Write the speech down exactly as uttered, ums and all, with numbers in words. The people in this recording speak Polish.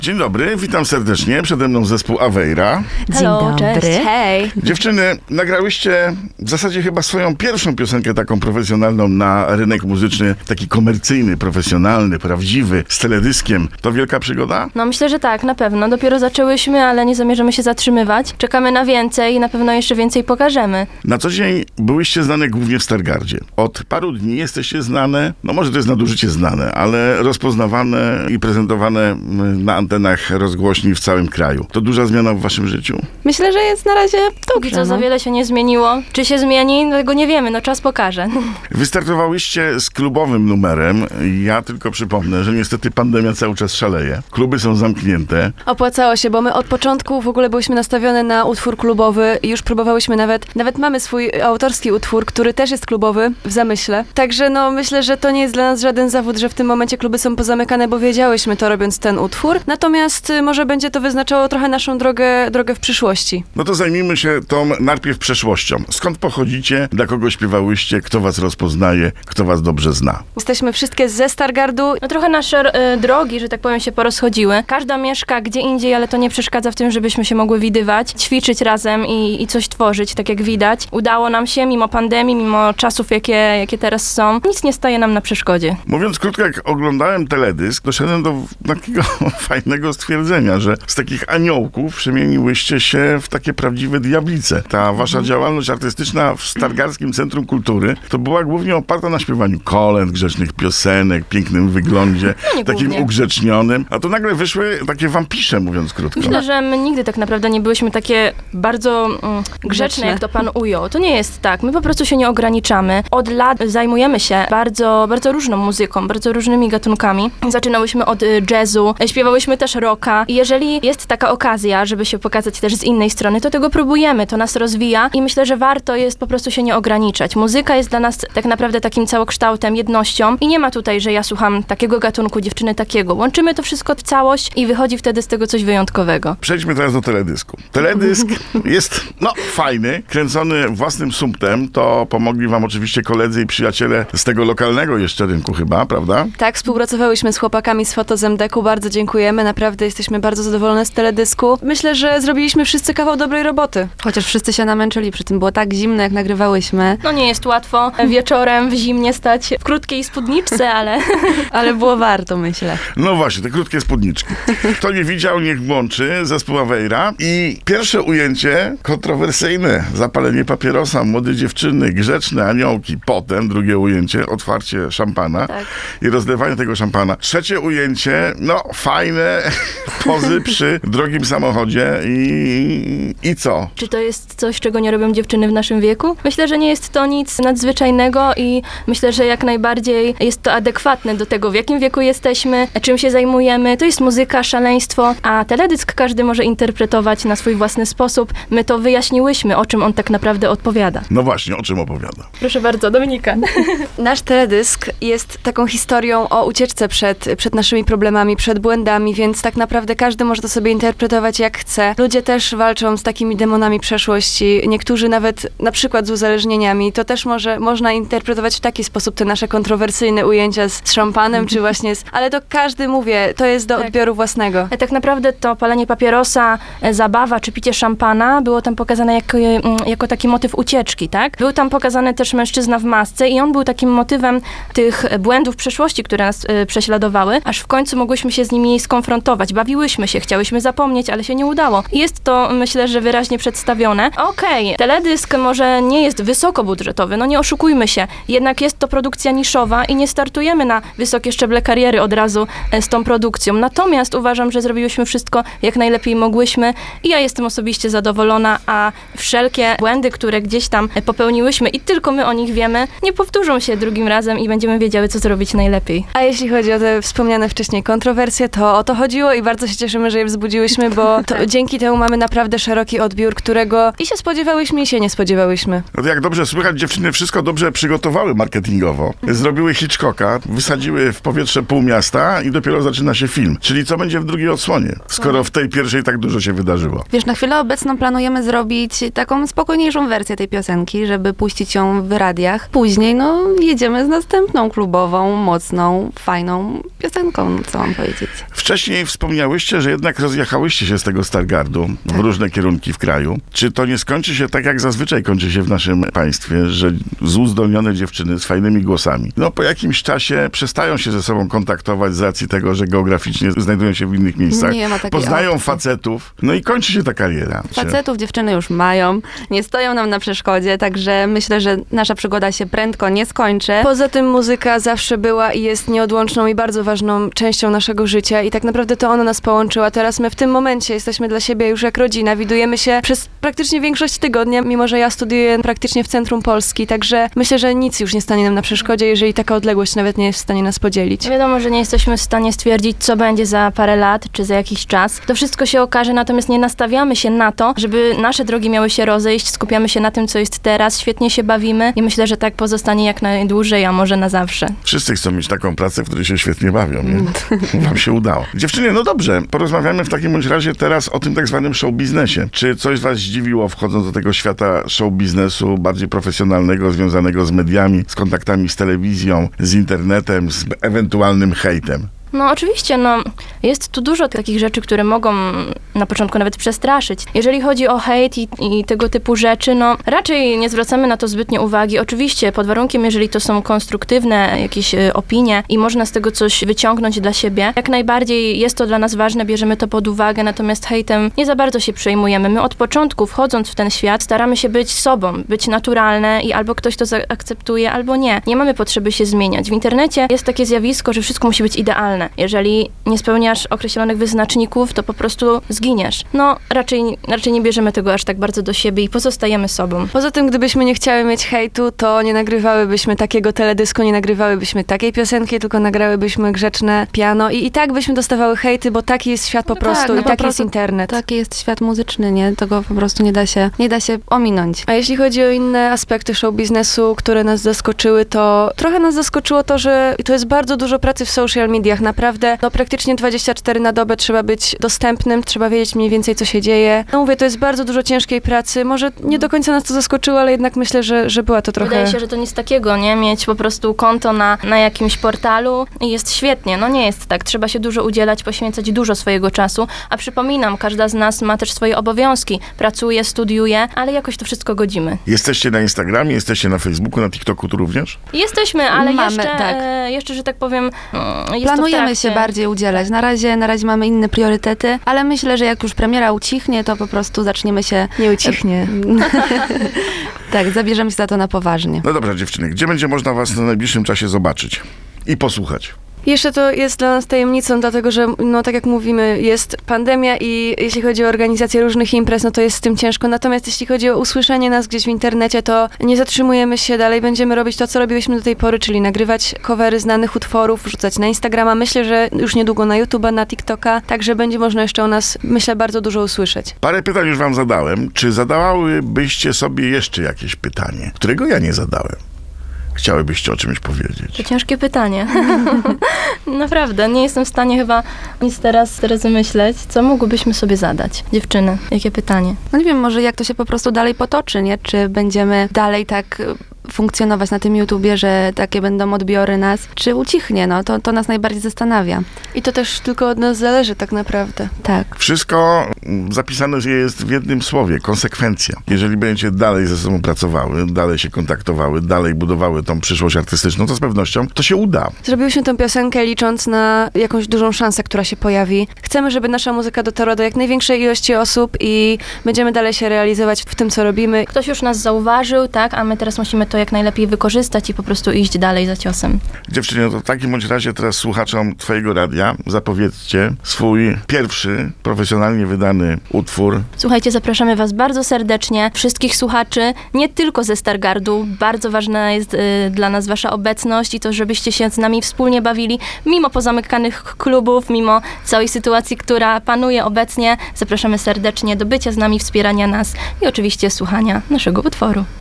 Dzień dobry, witam serdecznie. Przede mną zespół Aveira. Dzień Hello, dobry. cześć, hej. Dziewczyny, nagrałyście w zasadzie chyba swoją pierwszą piosenkę taką profesjonalną na rynek muzyczny, taki komercyjny, profesjonalny, prawdziwy, z teledyskiem. To wielka przygoda? No myślę, że tak, na pewno. Dopiero zaczęłyśmy, ale nie zamierzamy się zatrzymywać. Czekamy na więcej i na pewno jeszcze więcej pokażemy. Na co dzień byłyście znane głównie w Stargardzie. Od paru dni jesteście znane, no może to jest nadużycie znane, ale rozpoznawane i prezentowane na antenach rozgłośni w całym kraju. To duża zmiana w waszym życiu? Myślę, że jest na razie Póki dobrze. co za no. wiele się nie zmieniło. Czy się zmieni? No tego nie wiemy, no czas pokaże. Wystartowałyście z klubowym numerem. Ja tylko przypomnę, że niestety pandemia cały czas szaleje. Kluby są zamknięte. Opłacało się, bo my od początku w ogóle byliśmy nastawione na utwór klubowy i już próbowałyśmy nawet, nawet mamy swój autorski utwór, który też jest klubowy w zamyśle. Także no myślę, że to nie jest dla nas żaden zawód, że w tym momencie kluby są pozamykane, bo wiedziałyśmy to robiąc ten utwór. Natomiast y, może będzie to wyznaczało trochę naszą drogę, drogę w przyszłości. No to zajmijmy się tą najpierw przeszłością. Skąd pochodzicie? Dla kogo śpiewałyście? Kto was rozpoznaje? Kto was dobrze zna? Jesteśmy wszystkie ze Stargardu. No trochę nasze y, drogi, że tak powiem, się porozchodziły. Każda mieszka gdzie indziej, ale to nie przeszkadza w tym, żebyśmy się mogły widywać, ćwiczyć razem i, i coś tworzyć, tak jak widać. Udało nam się, mimo pandemii, mimo czasów, jakie, jakie teraz są. Nic nie staje nam na przeszkodzie. Mówiąc krótko, jak oglądałem teledysk, doszedłem do takiego fajnego stwierdzenia, że z takich aniołków przemieniłyście się w takie prawdziwe diablice. Ta wasza działalność artystyczna w Stargardzkim Centrum Kultury to była głównie oparta na śpiewaniu kolęd, grzecznych piosenek, pięknym wyglądzie, No nie takim głównie. ugrzecznionym, a tu nagle wyszły takie wampisze, mówiąc krótko. Myślę, że my nigdy tak naprawdę nie byłyśmy takie bardzo mm, grzeczne, Grzeczne. jak to pan ujął. To nie jest tak. My po prostu się nie ograniczamy. Od lat zajmujemy się bardzo, bardzo różną muzyką, bardzo różnymi gatunkami. Zaczynałyśmy od y, jazzu, y, śpiewałyśmy też rocka. I jeżeli jest taka okazja, żeby się pokazać też z innej strony, to tego próbujemy, to nas rozwija i myślę, że warto jest po prostu się nie ograniczać. Muzyka jest dla nas tak naprawdę takim całokształtem, jednością i nie ma tutaj, że ja słucham takiego gatunku, dziewczyny takiego. Łączymy to wszystko w całość i wychodzi wtedy z tego coś wyjątkowego. Przejdźmy teraz do teledysku. Teledysk jest, no, fajny, kręcony własnym sumptem. To pomogli wam oczywiście koledzy i przyjaciele z tego lokalnego jeszcze rynku chyba, prawda? Tak, współpracowałyśmy z chłopakami z Fotozemdeku, bardzo dziękujemy, naprawdę jesteśmy bardzo zadowolone z teledysku. Myślę, że zrobiliśmy wszyscy kawał dobrej roboty. Chociaż wszyscy się namęczyli, przy tym było tak zimno, jak nagrywałyśmy. No nie jest łatwo wieczorem w zimnie stać w krótkiej spódniczce, ale Ale było warto, myślę. No właśnie, te krótkie spódniczki. Kto nie widział, niech włączy zespół Aveira. I pierwsze ujęcie kontrowersyjne. Zapalenie papierosa, młode dziewczyny, grzeczne aniołki. Potem drugie ujęcie, otwarcie szampana tak. i rozlewanie tego szampana. Trzecie ujęcie, no fajne pozy przy drogim samochodzie i, i co? Czy to jest coś, czego nie robią dziewczyny w naszym wieku? Myślę, że nie jest to nic nadzwyczajnego i myślę, że jak najbardziej jest to adekwatne do tego, w jakim wieku jesteśmy, czym się zajmujemy. To jest muzyka, szaleństwo, a teledysk każdy może interpretować na swój własny sposób. My to wyjaśniłyśmy, o czym on tak naprawdę odpowiada. No właśnie, o czym opowiada? Proszę bardzo, Dominika. Nasz teledysk jest taką historią o ucieczce przed, przed naszymi problemami, przed błędami, więc tak naprawdę każdy może to sobie interpretować jak chce. Ludzie też walczą z takimi demonami przeszłości, niektórzy nawet na przykład z uzależnieniami. To też może, można interpretować w taki sposób te nasze kontrowersyjne ujęcia z, z szampanem, czy właśnie z... Ale to każdy, mówię, to jest do Tak. odbioru własnego. E, Tak naprawdę to palenie papierosa, e, zabawa czy picie szampana było tam pokazane jako, e, mm, jako taki motyw ucieczki, tak? Był tam pokazany też mężczyzna w masce i on był takim motywem tych e, błędów przeszłości, które nas e, prześladowały, aż w końcu mogłyśmy się z nimi skonfrontować. Bawiłyśmy się, chciałyśmy zapomnieć, ale się nie udało. I jest to, myślę, że wyraźnie przedstawione. Okej, teledysk może nie jest wysokobudżetowy, no nie oszukujmy się, jednak jest to produkcja niszowa i nie startujemy na wysokie szczeble kariery od razu e, z tą produkcją. Natomiast uważam, że zrobiłyśmy wszystko jak najlepiej mogłyśmy i ja jestem osobiście zadowolona, a wszelkie błędy, które gdzieś tam popełniłyśmy i tylko my o nich wiemy, nie powtórzą się drugim razem i będziemy wiedziały, co zrobić najlepiej. A jeśli chodzi o te wspomniane wcześniej kontrowersje, to o to chodziło i bardzo się cieszymy, że je wzbudziłyśmy, bo to, Tak. dzięki temu mamy naprawdę szeroki odbiór, którego i się spodziewałyśmy, i się nie spodziewałyśmy. No to jak dobrze słychać, dziewczyny wszystko dobrze przygotowały marketingowo. Zrobiły Hitchcocka, wysadziły w powietrze pół miasta i dopiero zaczyna się film. Czyli co będzie w drugiej odsłonie, skoro w tej pierwszej tak dużo się wydarzyło? Wiesz, na chwilę obecną planujemy zrobić taką spokojniejszą wersję tej piosenki, żeby puścić ją w radiach. Później, no, jedziemy z następną klubową, mocną, fajną piosenką, co mam powiedzieć. Wcześniej Wcześniej wspomniałyście, że jednak rozjechałyście się z tego Stargardu w różne kierunki w kraju. Czy to nie skończy się tak, jak zazwyczaj kończy się w naszym państwie, że zuzdolnione dziewczyny z fajnymi głosami, no po jakimś czasie przestają się ze sobą kontaktować z racji tego, że geograficznie znajdują się w innych miejscach, Nie ma takiej poznają opcji. facetów, no i kończy się ta kariera. Czy- Facetów dziewczyny już mają, nie stoją nam na przeszkodzie, także myślę, że nasza przygoda się prędko nie skończy. Poza tym muzyka zawsze była i jest nieodłączną i bardzo ważną częścią naszego życia i tak naprawdę to ona nas połączyła. Teraz my w tym momencie jesteśmy dla siebie już jak rodzina. Widujemy się przez praktycznie większość tygodnia, mimo że ja studiuję praktycznie w centrum Polski, także myślę, że nic już nie stanie nam na przeszkodzie, jeżeli taka odległość nawet nie jest w stanie nas podzielić. Wiadomo, że nie jesteśmy w stanie stwierdzić, co będzie za parę lat, czy za jakiś czas. To wszystko się okaże, natomiast nie nastawiamy się na to, żeby nasze drogi miały się rozejść, skupiamy się na tym, co jest teraz, świetnie się bawimy i myślę, że tak pozostanie jak najdłużej, a może na zawsze. Wszyscy chcą mieć taką pracę, w której się świetnie bawią, nie? Wam się udało. Dziewczyny, no dobrze, porozmawiamy w takim bądź razie teraz o tym tak zwanym show biznesie. Czy coś was zdziwiło, wchodząc do tego świata show biznesu bardziej profesjonalnego, związanego z mediami, z kontaktami z telewizją, z internetem, z ewentualnym hejtem? No oczywiście, no jest tu dużo takich rzeczy, które mogą na początku nawet przestraszyć. Jeżeli chodzi o hejt i, i tego typu rzeczy, no raczej nie zwracamy na to zbytnio uwagi. Oczywiście pod warunkiem, jeżeli to są konstruktywne jakieś y, opinie i można z tego coś wyciągnąć dla siebie, jak najbardziej jest to dla nas ważne, bierzemy to pod uwagę, natomiast hejtem nie za bardzo się przejmujemy. My od początku, wchodząc w ten świat, staramy się być sobą, być naturalne i albo ktoś to zaakceptuje, albo nie. Nie mamy potrzeby się zmieniać. W internecie jest takie zjawisko, że wszystko musi być idealne. Jeżeli nie spełniasz określonych wyznaczników, to po prostu zginiesz. No, raczej, raczej nie bierzemy tego aż tak bardzo do siebie i pozostajemy sobą. Poza tym, gdybyśmy nie chciały mieć hejtu, to nie nagrywałybyśmy takiego teledysku, nie nagrywałybyśmy takiej piosenki, tylko nagrałybyśmy grzeczne piano i i tak byśmy dostawały hejty, bo taki jest świat po No prostu tak, no i po taki jest prostu internet. Taki jest świat muzyczny, nie? Tego po prostu nie da się, nie da się ominąć. A jeśli chodzi o inne aspekty show biznesu, które nas zaskoczyły, to trochę nas zaskoczyło to, że to jest bardzo dużo pracy w social mediach. Naprawdę, no praktycznie dwadzieścia cztery na dobę trzeba być dostępnym, trzeba wiedzieć mniej więcej, co się dzieje. No mówię, to jest bardzo dużo ciężkiej pracy. Może nie do końca nas to zaskoczyło, ale jednak myślę, że, że była to trochę... Wydaje się, że to nic takiego, nie? Mieć po prostu konto na, na jakimś portalu i jest świetnie. No nie jest tak. Trzeba się dużo udzielać, poświęcać dużo swojego czasu. A przypominam, każda z nas ma też swoje obowiązki. Pracuje, studiuje, ale jakoś to wszystko godzimy. Jesteście na Instagramie, jesteście na Facebooku, na TikToku tu również? Jesteśmy, ale Mamy, jeszcze, tak. e, jeszcze, że tak powiem, mm, jest to w Planujemy trakcie. się bardziej udzielać. Na razie, na razie mamy inne priorytety, ale myślę, że jak już premiera ucichnie, to po prostu zaczniemy się... Nie ucichnie. Tak, zabierzemy się za to na poważnie. No dobra, dziewczyny, gdzie będzie można was w najbliższym czasie zobaczyć i posłuchać? Jeszcze to jest dla nas tajemnicą, dlatego że, no tak jak mówimy, jest pandemia i jeśli chodzi o organizację różnych imprez, no to jest z tym ciężko. Natomiast jeśli chodzi o usłyszenie nas gdzieś w internecie, to nie zatrzymujemy się dalej, będziemy robić to, co robiłyśmy do tej pory, czyli nagrywać covery znanych utworów, wrzucać na Instagrama, myślę, że już niedługo na YouTube'a, na TikToka, także będzie można jeszcze o nas, myślę, bardzo dużo usłyszeć. Parę pytań już wam zadałem. Czy zadawałybyście sobie jeszcze jakieś pytanie, którego ja nie zadałem? Chciałybyście o czymś powiedzieć? To ciężkie pytanie. Naprawdę, nie jestem w stanie chyba nic teraz, teraz wymyśleć. Co mogłybyśmy sobie zadać? Dziewczyny, jakie pytanie? No nie wiem, może jak to się po prostu dalej potoczy, nie? Czy będziemy dalej tak y, funkcjonować na tym YouTubie, że takie będą odbiory nas, czy ucichnie, no? To, to nas najbardziej zastanawia. I to też tylko od nas zależy tak naprawdę. Tak. Wszystko mm, zapisane jest w jednym słowie, konsekwencja. Jeżeli będziecie dalej ze sobą pracowały, dalej się kontaktowały, dalej budowały tą przyszłość artystyczną, to z pewnością to się uda. Zrobiłyśmy tę piosenkę licząc na jakąś dużą szansę, która się pojawi. Chcemy, żeby nasza muzyka dotarła do jak największej ilości osób i będziemy dalej się realizować w tym, co robimy. Ktoś już nas zauważył, tak? A my teraz musimy to jak najlepiej wykorzystać i po prostu iść dalej za ciosem. Dziewczyny, to w takim bądź razie teraz słuchaczom twojego radia zapowiedzcie swój pierwszy, profesjonalnie wydany utwór. Słuchajcie, zapraszamy was bardzo serdecznie, wszystkich słuchaczy, nie tylko ze Stargardu. Bardzo ważna jest y, dla nas wasza obecność i to, żebyście się z nami wspólnie bawili, mimo pozamykanych klubów, mimo całej sytuacji, która panuje obecnie. Zapraszamy serdecznie do bycia z nami, wspierania nas i oczywiście słuchania naszego utworu.